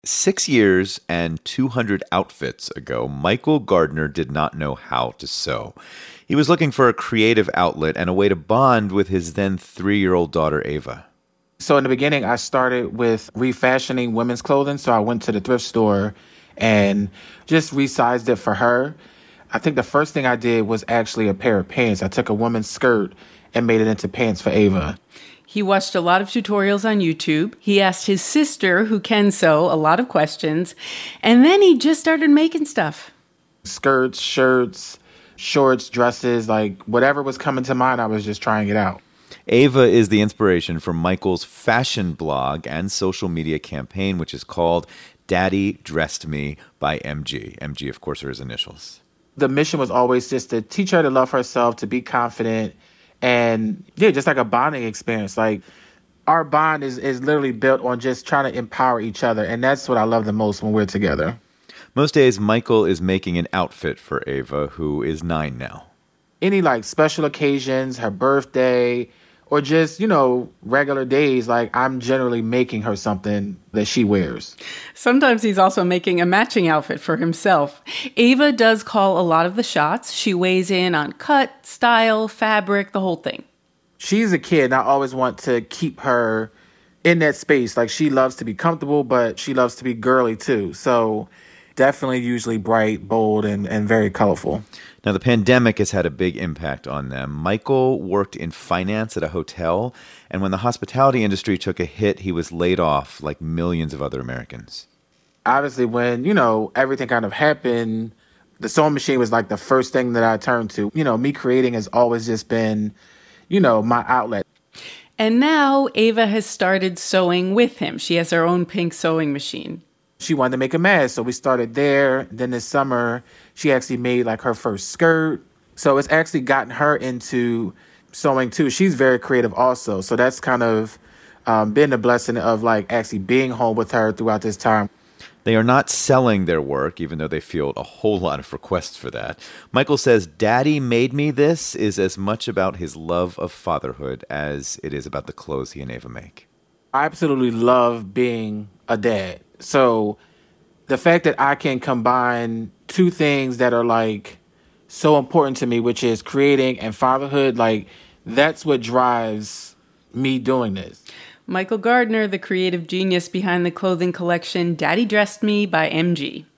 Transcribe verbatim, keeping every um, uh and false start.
Six years and two hundred outfits ago, Michael Gardner did not know how to sew. He was looking for a creative outlet and a way to bond with his then three-year-old daughter, Ava. So in the beginning, I started with refashioning women's clothing. So I went to the thrift store and just resized it for her. I think the first thing I did was actually a pair of pants. I took a woman's skirt and made it into pants for Ava. He watched a lot of tutorials on YouTube. He asked his sister, who can sew, a lot of questions. And then he just started making stuff. Skirts, shirts, shorts, dresses, like whatever was coming to mind, I was just trying it out. Ava is the inspiration for Michael's fashion blog and social media campaign, which is called Daddy Dressed Me by M G. M G, of course, are his initials. The mission was always just to teach her to love herself, to be confident, and yeah, just like a bonding experience. Like our bond is, is literally built on just trying to empower each other. And that's what I love the most when we're together. Most days, Michael is making an outfit for Ava, who is nine now. Any like special occasions, her birthday, or just, you know, regular days, like I'm generally making her something that she wears. Sometimes he's also making a matching outfit for himself. Ava does call a lot of the shots. She weighs in on cut, style, fabric, the whole thing. She's a kid, and I always want to keep her in that space. Like she loves to be comfortable, but she loves to be girly too. So definitely usually bright, bold, and, and very colorful. Now, the pandemic has had a big impact on them. Michael worked in finance at a hotel, and when the hospitality industry took a hit, he was laid off like millions of other Americans. Obviously, when, you know, everything kind of happened, the sewing machine was like the first thing that I turned to. You know, me creating has always just been, you know, my outlet. And now Ava has started sewing with him. She has her own pink sewing machine. She wanted to make a mask, so we started there. Then this summer, she actually made like her first skirt. So it's actually gotten her into sewing too. She's very creative also. So that's kind of um, been a blessing of like actually being home with her throughout this time. They are not selling their work, even though they field a whole lot of requests for that. Michael says, Daddy Made Me This is as much about his love of fatherhood as it is about the clothes he and Ava make. I absolutely love being a dad. So the fact that I can combine two things that are like so important to me, which is creating and fatherhood, like that's what drives me doing this. Michael Gardner, the creative genius behind the clothing collection Daddy Dressed Me by M G.